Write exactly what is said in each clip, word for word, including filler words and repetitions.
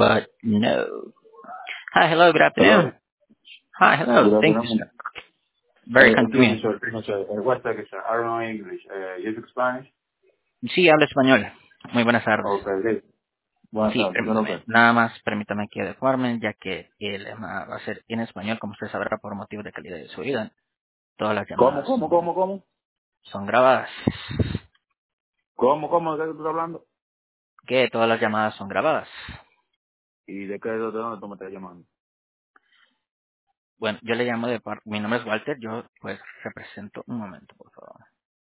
but no. Hi, hello, good afternoon. Hello. Hi, hello. Good Thank you, afternoon. sir. Very Uh, excuse me, convenient. sir. Excuse me, sir. Uh, one second, sir. I don't know English. Uh, you speak Spanish? Sí, hablo español. Muy buenas tardes. Okay, sí. Buenas Sí, tardes. ¿Qué es lo permítame. que? Nada más, permítame aquí adecuarme, ya que el llamada va a ser en español, como usted sabrá, por motivos de calidad de su vida. Todas las ¿Cómo, llamadas cómo, son, cómo, cómo? son grabadas. ¿Cómo, cómo? ¿De qué tú estás hablando? Que todas las llamadas son grabadas. ¿Y de qué, de dónde tú me estás llamando? Bueno, yo le llamo de par... Mi nombre es Walter, yo pues represento... Un momento, por favor.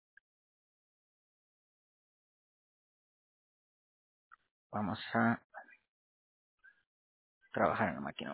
Vamos a trabajar en la máquina.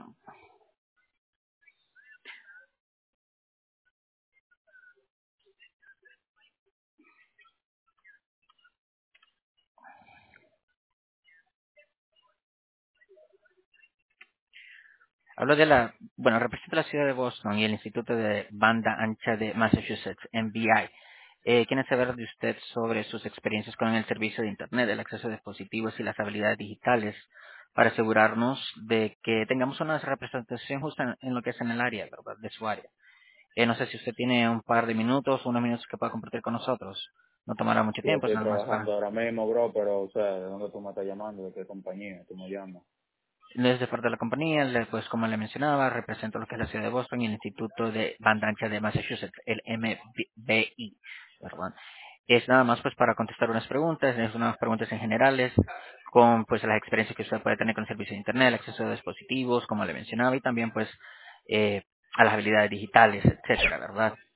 Hablo de la, bueno, represento la ciudad de Boston y el Instituto de Banda Ancha de Massachusetts, M B I. Eh, ¿Quiere saber de usted sobre sus experiencias con el servicio de Internet, el acceso a dispositivos y las habilidades digitales para asegurarnos de que tengamos una representación justa en, en lo que es en el área, ¿verdad? De su área? Eh, no sé si usted tiene un par de minutos, unos minutos que pueda compartir con nosotros. No tomará mucho Yo tiempo, es estoy nada más para... trabajando ahora mismo, bro, pero, o sea, ¿de dónde tú me estás llamando? ¿De qué compañía tú me llamas? Desde parte de la compañía, le- pues como le mencionaba, represento lo que es la ciudad de Boston y el Instituto de Banda Ancha de Massachusetts, el M B I, perdón. Es nada más pues para contestar unas preguntas, es unas preguntas en generales, con pues las experiencias que usted puede tener con el servicio de Internet, el acceso a dispositivos, como le mencionaba, y también pues eh, a las habilidades digitales, etcétera, ¿verdad?